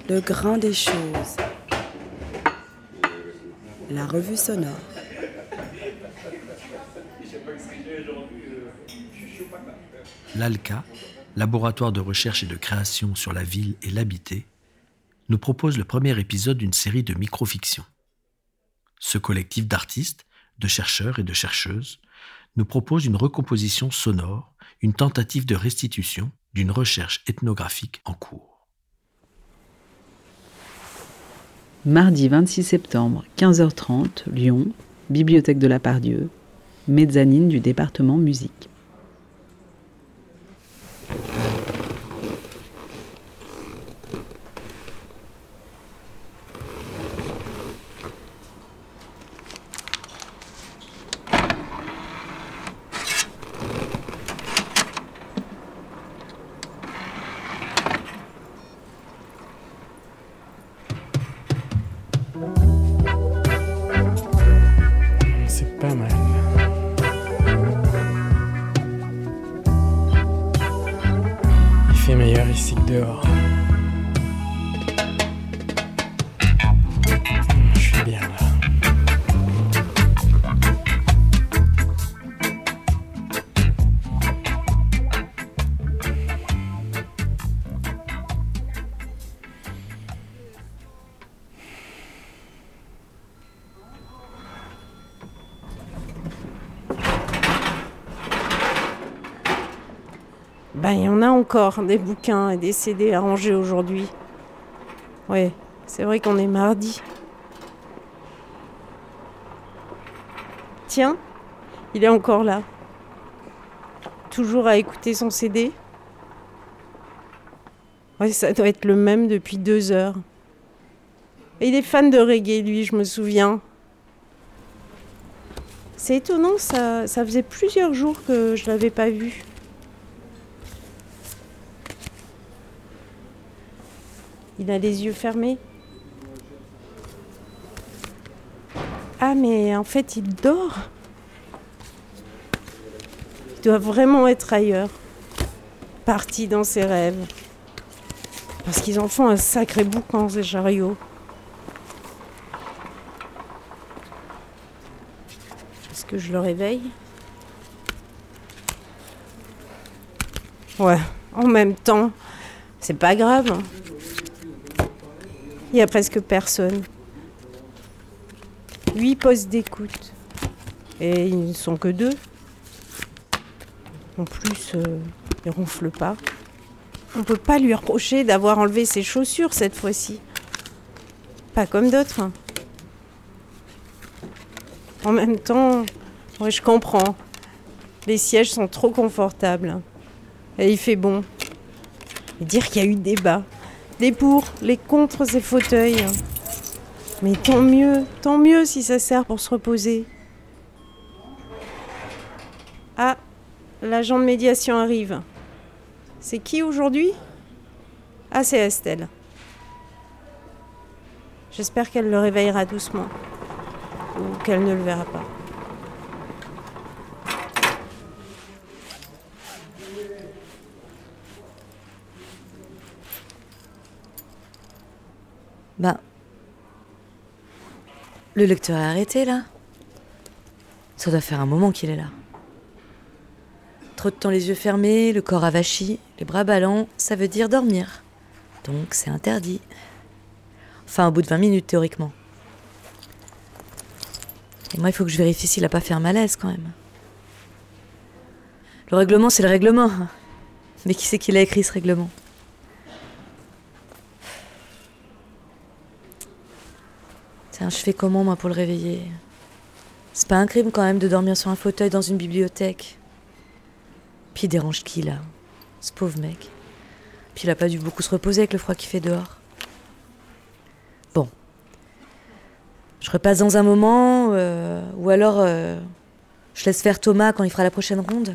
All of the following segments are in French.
Le grain des choses. La revue sonore. L'ALCA, laboratoire de recherche et de création sur la ville et l'habité, nous propose le premier épisode d'une série de micro-fictions. Ce collectif d'artistes, de chercheurs et de chercheuses nous propose une recomposition sonore, une tentative de restitution d'une recherche ethnographique en cours. Mardi 26 septembre, 15h30, Lyon, Bibliothèque de la Pardieu, mezzanine du département musique. C'est pas mal. Il fait meilleur ici que dehors. Je suis bien là. Il y en a encore des bouquins et des CD à ranger aujourd'hui. Ouais, c'est vrai qu'on est mardi. Tiens, il est encore là. Toujours à écouter son CD. Ouais, ça doit être le même depuis 2 heures. Et il est fan de reggae, lui, je me souviens. C'est étonnant, ça faisait plusieurs jours que je l'avais pas vu. Il a les yeux fermés. Ah, mais en fait, il dort. Il doit vraiment être ailleurs. Parti dans ses rêves. Parce qu'ils en font un sacré boucan, ces chariots. Est-ce que je le réveille ? Ouais, en même temps, c'est pas grave. Il n'y a presque personne. 8 postes d'écoute. Et ils ne sont que 2. En plus, il ronfle pas. On ne peut pas lui reprocher d'avoir enlevé ses chaussures cette fois-ci. Pas comme d'autres. En même temps, ouais, je comprends. Les sièges sont trop confortables. Et il fait bon. Et dire qu'il y a eu débat. Les pour, les contre ces fauteuils. Mais tant mieux si ça sert pour se reposer. Ah, l'agent de médiation arrive. C'est qui aujourd'hui ? Ah, c'est Estelle. J'espère qu'elle le réveillera doucement. Ou qu'elle ne le verra pas. Le lecteur est arrêté, là. Ça doit faire un moment qu'il est là. Trop de temps les yeux fermés, le corps avachi, les bras ballants, ça veut dire dormir. Donc c'est interdit. Enfin, au bout de 20 minutes, théoriquement. Et moi, il faut que je vérifie s'il a pas fait un malaise, quand même. Le règlement, c'est le règlement. Mais qui c'est qui l'a écrit, ce règlement ? Tiens, je fais comment, moi, pour le réveiller ? C'est pas un crime, quand même, de dormir sur un fauteuil dans une bibliothèque. Puis il dérange qui, là ? Ce pauvre mec. Puis il a pas dû beaucoup se reposer avec le froid qu'il fait dehors. Bon. Je repasse dans un moment, ou alors je laisse faire Thomas quand il fera la prochaine ronde.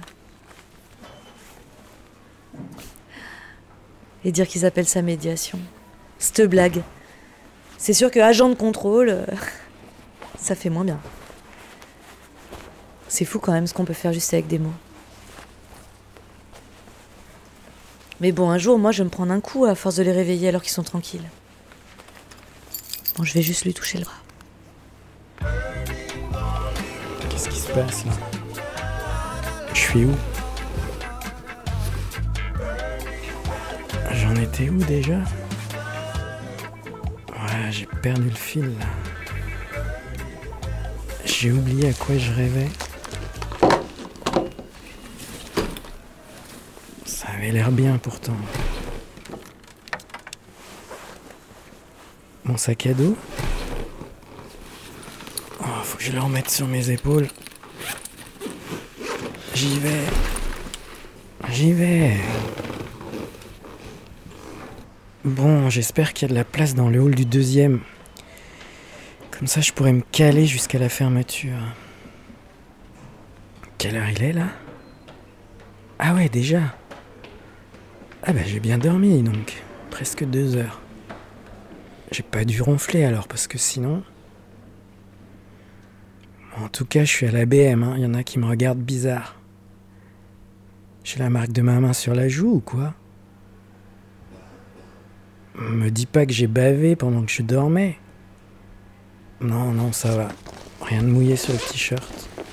Et dire qu'ils appellent ça médiation. Cette blague. C'est sûr que agent de contrôle, ça fait moins bien. C'est fou quand même ce qu'on peut faire juste avec des mots. Mais bon, un jour, moi, je vais me prendre un coup à force de les réveiller alors qu'ils sont tranquilles. Bon, je vais juste lui toucher le bras. Qu'est-ce qui se passe là? Je suis où? J'en étais où déjà? Ouais, j'ai perdu le fil là. J'ai oublié à quoi je rêvais. Ça avait l'air bien pourtant. Mon sac à dos? Oh, faut que je le remette sur mes épaules. J'y vais. Bon, j'espère qu'il y a de la place dans le hall du 2e. Comme ça, je pourrais me caler jusqu'à la fermeture. Quelle heure il est, là? Ah ouais, déjà. Ah bah, j'ai bien dormi, donc. Presque 2 heures. J'ai pas dû ronfler, alors, parce que sinon... En tout cas, je suis à la BM, hein. Il y en a qui me regardent bizarre. J'ai la marque de ma main sur la joue, ou quoi? Me dis pas que j'ai bavé pendant que je dormais. Non, ça va. Rien de mouillé sur le t-shirt.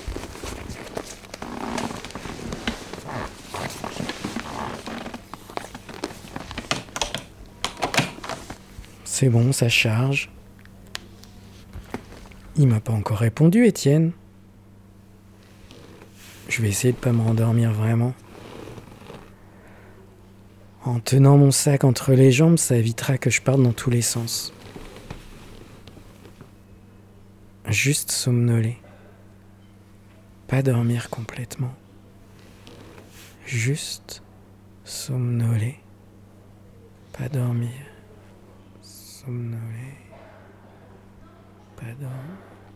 C'est bon, ça charge. Il m'a pas encore répondu, Étienne. Je vais essayer de pas me rendormir vraiment. En tenant mon sac entre les jambes, ça évitera que je parte dans tous les sens. Juste somnoler. Pas dormir complètement. Juste somnoler. Pas dormir. Somnoler. Pas dormir.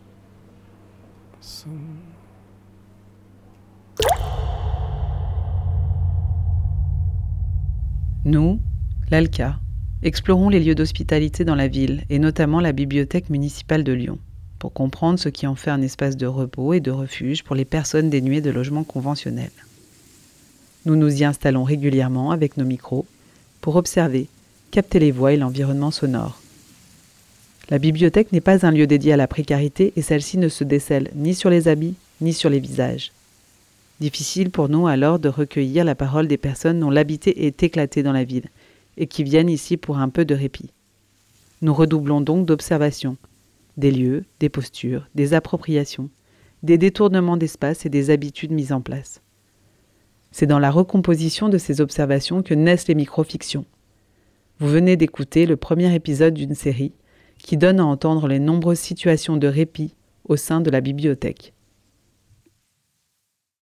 Nous, l'ALCA, explorons les lieux d'hospitalité dans la ville et notamment la bibliothèque municipale de Lyon pour comprendre ce qui en fait un espace de repos et de refuge pour les personnes dénuées de logements conventionnels. Nous nous y installons régulièrement avec nos micros pour observer, capter les voix et l'environnement sonore. La bibliothèque n'est pas un lieu dédié à la précarité et celle-ci ne se décèle ni sur les habits ni sur les visages. Difficile pour nous alors de recueillir la parole des personnes dont l'habité est éclaté dans la ville et qui viennent ici pour un peu de répit. Nous redoublons donc d'observations, des lieux, des postures, des appropriations, des détournements d'espace et des habitudes mises en place. C'est dans la recomposition de ces observations que naissent les microfictions. Vous venez d'écouter le premier épisode d'une série qui donne à entendre les nombreuses situations de répit au sein de la bibliothèque.